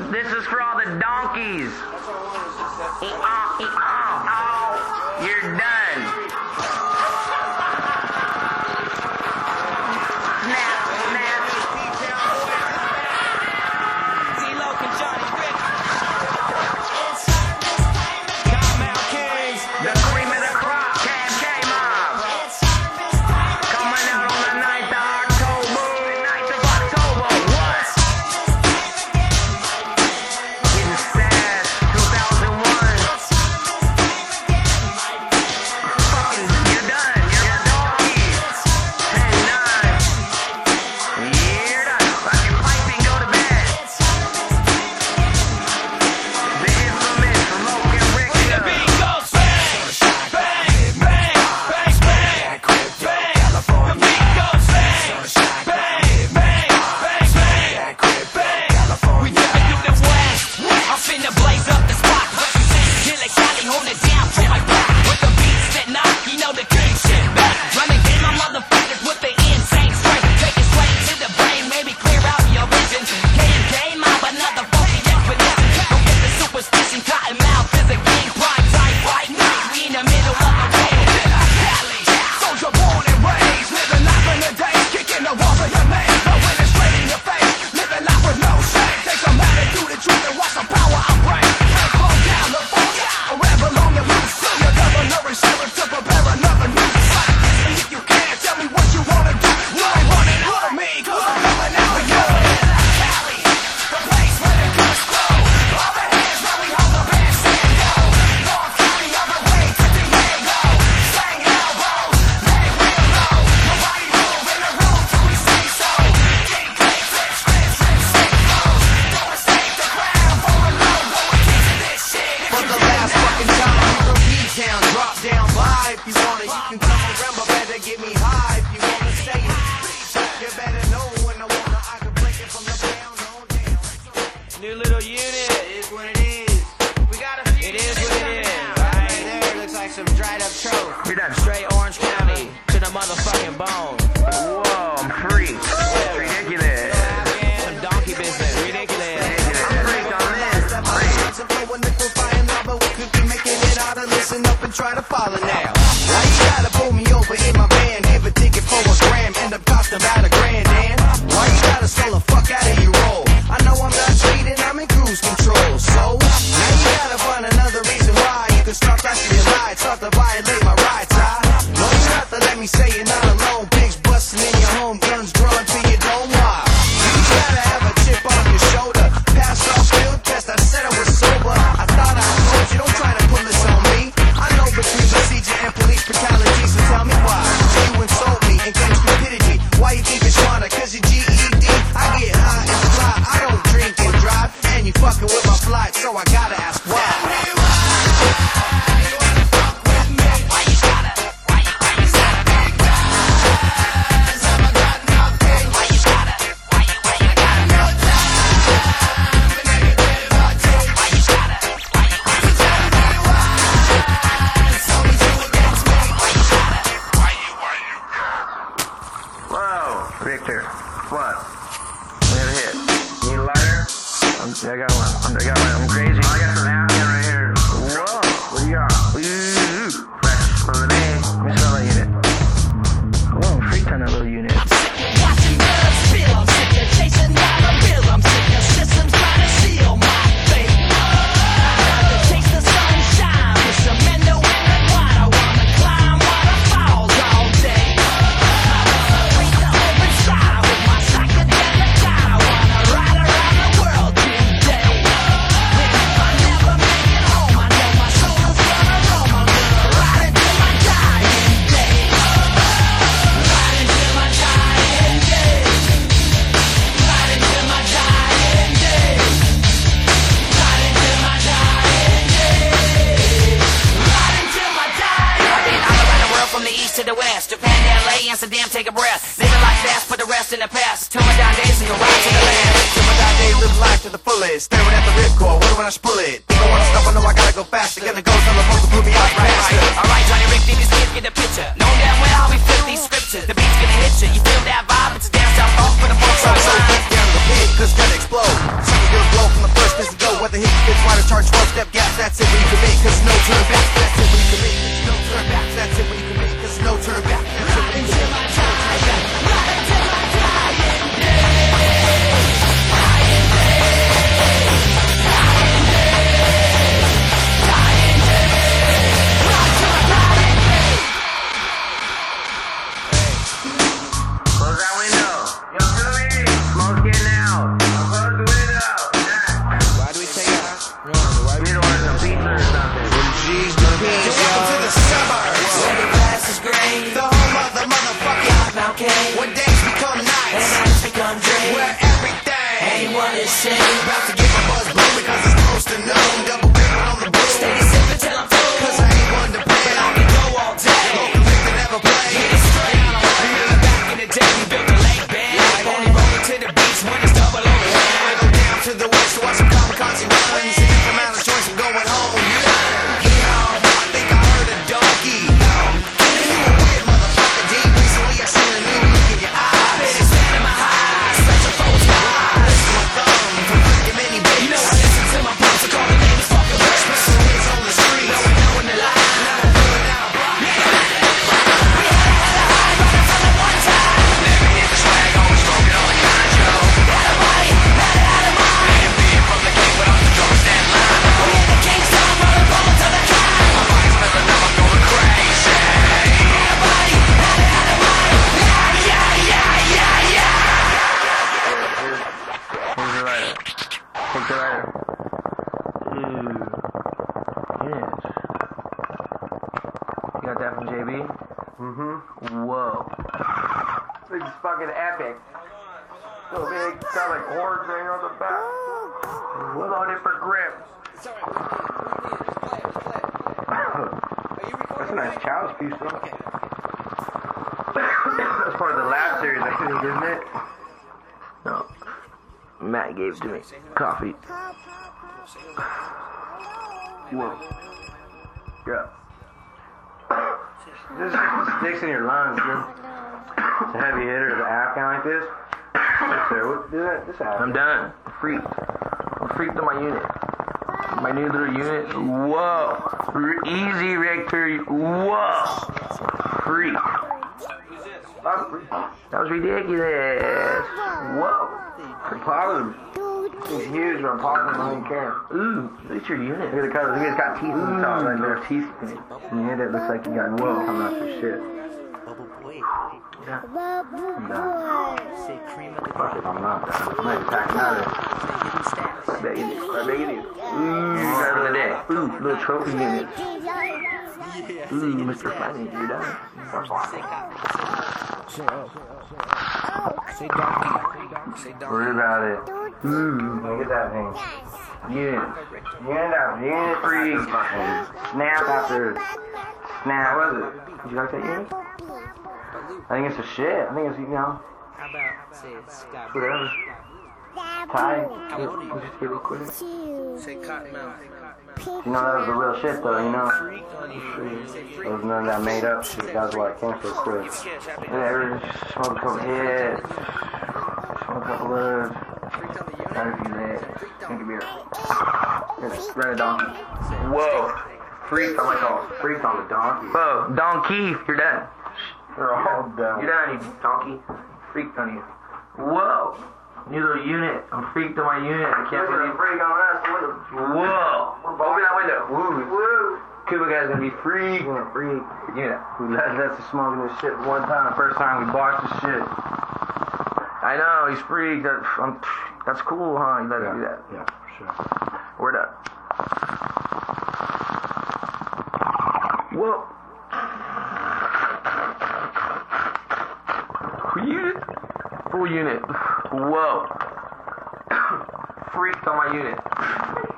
This is for all the donkeys. You're done. Snap, snap. D-Lo and Johnny Rick. Come out, Kings. The cream of the crop, Cab K-Mob. Coming out on the 9th of October. 9th of October, what? Getting sad, 2001. Fucking, you're done. You're a donkey. 10-9. You're done. Fucking piping, go to bed. The infamous Loke and Rick. The beat goes bang, bang, bang, bang, bang, bang. The beat goes bang, bang, bang, bang, bang, bang. We never do the West. I'm finna blaze up the spot. Kill it, Cali, hold it down for my back. With the beats that knock, you know the king shit back. Running game, my motherfuckers with the insane strength. Take it straight to the brain, maybe clear out your vision. K&K, mob, another funky definition. Don't get the superstition, cotton mouth is a king. Prime time, fight night, we in the middle of the rain. Cali, soldier born and raised, living life in the days, kicking the walls of your maze, throwing it straight in your face, living life with no shame. Take some attitude and truth and watch the power I bring. Calm down, look forward, a rebel on your loose. Your governor and sheriff to prepare another new fight. And if you can't, tell me what you wanna do. You ain't running out of me, cause I'm coming out for you. Cali, the place where the guns flow. All the hands where we hold the band stand go. North County all the way to Diego. Slang elbows, lay real low. Nobody move in the room till we say so. King Clay, flip scripts, and sick flows. Don't mistake the ground for a low. Going into this shit. For the last fucking time, we from D-Town, drop down by. If you want it, you can come around, but better get me high. If you wanna stay in the streets, you better know when I wanna, I can break it from the ground on down. New little unit. It is what it is. We got a few. It is what it is. Right there, looks like some dried up trophy. You're done. Straight Orange County to the motherfucking bone. Whoa, I'm free. It's ridiculous. Some donkey business. Ridiculous. I'm freaked on this. Some flow and liquefying lava, we could be making it out and listen up and try to follow now. Why you gotta pull me over in my van? Give a ticket for a gram, end up costing about $1 grand, Dan. Why you gotta slow the fuck out of your roll? I know I'm not speeding, I'm in cruise control. So, now you gotta find another reason why you can start flashing your lights, start to violate my rights. No, you have to let me say you're not alone. Pigs busting in your home, guns drawn to your dome. Why? You gotta have a chip on your shoulder. Pass off field test, I said I was sober. I thought I told you, don't try to pull this on me. I know between procedure and police brutality, so tell me why you insult me and claim stupidity. Why you think it's smarter? Cause you're GED. I get high and fly, I don't drink and drive. And you fucking with my flight, so I gotta ask why. Whoa, Victor, what? We have a hit. Need a lighter? I got one. I'm crazy. I got some Afghan right here. Whoa, what do you got? Ooh, fresh from the bay. Let me smell that unit. Whoa, freaked on that little unit. Watching blood spill, I'm sick of chasing down a bill. I'm sick of systems trying to steal my fate. I gotta chase the sunshine with cemento and the quiet. I wanna climb waterfalls all day. I wanna break the open sky with my psychedelic guide. I wanna ride around the world today. And if I never make it home, I know my soul is gonna roam. I'm gonna ride until my dying day. Ride until my dying day. Ride until my dying day. Ride until my dying day. Ride until my dying day. I've been all around the world from the east to the west. Japan, LA, Amsterdam, take a breath. Living life fast, put the rest in the past. Till my dying days and go right to the last. Till my dying day, live life to the fullest. Staring at the ripcord, what when I pull it? Think I wanna stop, I know I gotta go faster. Gonna go till I'm supposed to put me out right. Alright, Johnny Rick, these kids get the picture. Know damn well how we flip these scriptures. The beat's gonna hit you. You feel that vibe? It's a damn south off with a bunch So get down to the pit, cause it's gonna explode. Something good blow from the first almost getting out. I'm close to it out. Why do we take out? No, why We don't want some pizza or something. G's the peas, welcome to the suburbs. Where the grass is green, The home of the motherfucking now came, when days become and nights, nights become where dreams. everything Anyone is seen. about to get my buzz blown because it's close to noon. Double barrel on the broom. Steady sipping till I'm through. Cause I ain't one to play. I can go all day. Go convicted, never play. Get it straight. Back in the day, we built a lake band. Only rolling to the beach when it's double overhead. I go down to the west to watch some kamikaze runs. And if I'm out of choice, I'm going home. I think I heard a donkey. You a weird motherfucker, D. Recently I seen a new look in your eyes. Been standing my high, special folks high. Listen my thumb from freaking many You bitches. know I listen to my pops, so call the neighbors fucking bitch. Special hits on the street. Knowing the lie. Pulling out a block. Here's your lighter. Take the lighter. Ooh. Yes. You got that from JB? Mm-hmm. Whoa. This is fucking epic. So big, got like horns hanging on the back. Loaded for grip. That's a nice challenge piece, though. That's part of the lab series, I think, isn't it? No. Matt gave it to me. Coffee. Whoa. Yeah. This sticks in your lungs, dude. It's a heavy hitter. The Afghan like this. I'm done. Freaked. I'm freaked on my unit. My new little unit. Whoa. Easy, Richter. Whoa. Freak. That was ridiculous. Whoa. I'm proud of him. He's huge, but I'm popping him. I don't even care. Ooh, look at your unit. Look at the colors. Look at it's got teeth on the top. Like there's teeth in it. And your head looks like you got whoa coming out your shit. Yeah. I'm done. Fuck it, I'm not done. I'm not attacking out of it. I bet you do. I bet you do. Ooh, start of the day. Ooh, little trophy unit. Ooh, Mr. Funny, you're done. Worry about it. Look at that thing. Unit free. Snap after snap. What was it? Did you like that unit? I think it's a shit. I think it's, you know, How about, say, Scott? whatever. Ty, you just get it quick. Say Cottonmouth. You know, that was the real shit, though, you know? There was none of that made up shit. That was why it came so quick. Whatever, smoke a couple hits, smoke a couple loads, got a few hits, drink a beer. Just rent a donkey. Whoa. Freaked on my call. Freaked on the donkey. Whoa, donkey, you're done. They're all done. You're done, you donkey. Freaked on you. Whoa. New little unit. I'm freaked on my unit. I can't believe. Freak on us. Whoa. Open that window. Woo. Cuba guy's gonna be free. Gonna freak. Yeah. That's the smoking this shit one time. First time we botched this shit. I know, he's freaked. That's cool, huh? You let him do that. Yeah, for sure. Word up. Whoa. Unit? Full unit. Whoa. Freaked on my unit.